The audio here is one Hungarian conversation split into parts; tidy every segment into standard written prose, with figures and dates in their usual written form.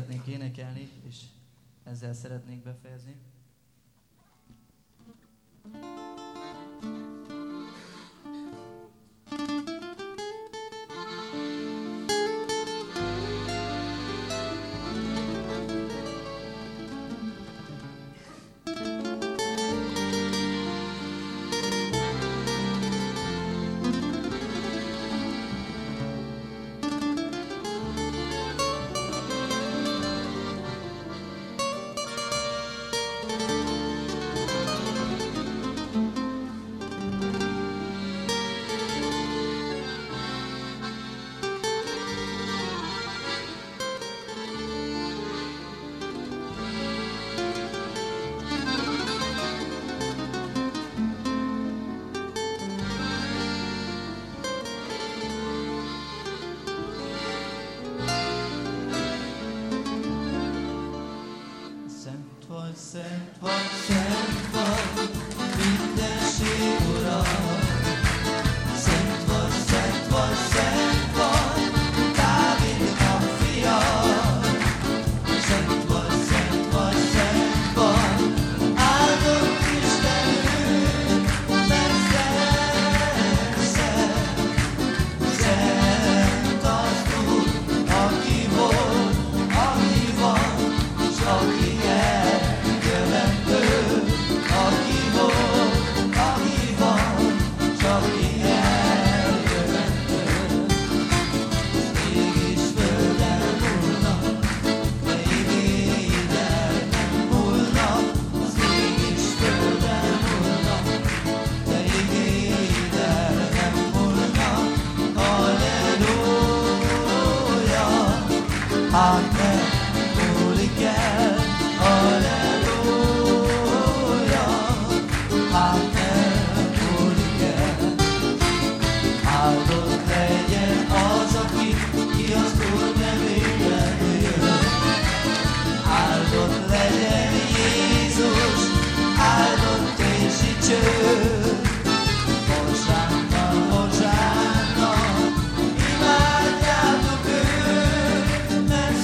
szeretnék énekelni, és ezzel szeretnék befejezni. Szent vagy, mindenség Ura. Szent vagy, Dávidnak fia. Szent vagy, áldott Istenünk, messze. Szent az Úr, aki volt, aki van, s aki hát nem múlik el, halleluja, hát nem múlik el. Áldott legyen az, aki ki az Úr nevében jön. Áldott legyen Jézus, áldott és dicső. Hozsánna, hozsánna, imádjátok őt, mert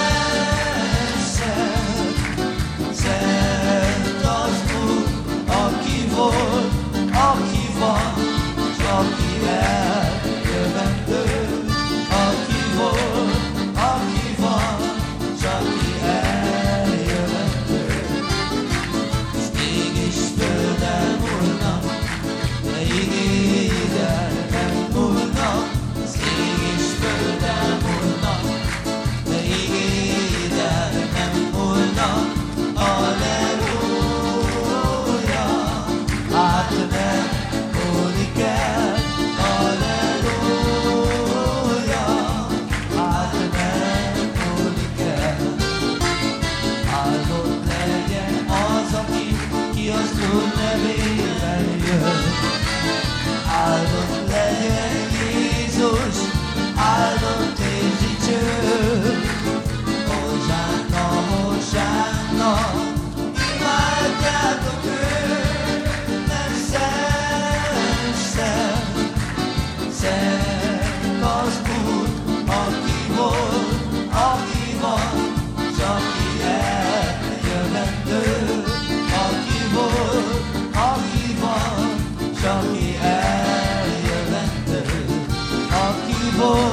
szent az Úr, aki volt, aki van, s aki eljövendő. Aki volt, aki van, s aki eljövendő. S ég és föld elmúlnak, de igéid el nem múlnak. S ég és föld elmúlnak, de igéid el nem múlnak. Halleluja, hát nem múlik el. Halleluja, hát nem múlik el. Áldott legyen az, aki ki az Úr nevében jön. Áldott legyen Jézus, áldott és dicső. Hozsánna, hozsánna, imádjátok őt, mert szent az Úr, aki volt, aki van, s aki eljövendő. Aki volt, aki van, s aki eljövendő. Aki volt,